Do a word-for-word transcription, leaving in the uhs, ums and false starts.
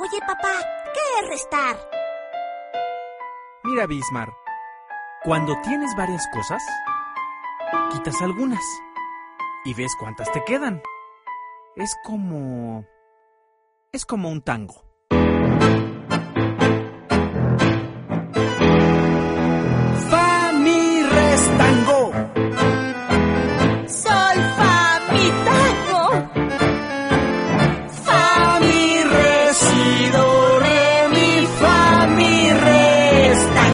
Oye, papá, ¿qué es restar? Mira, Bismar, cuando tienes varias cosas, quitas algunas y ves cuántas te quedan. Es como... es como un tango.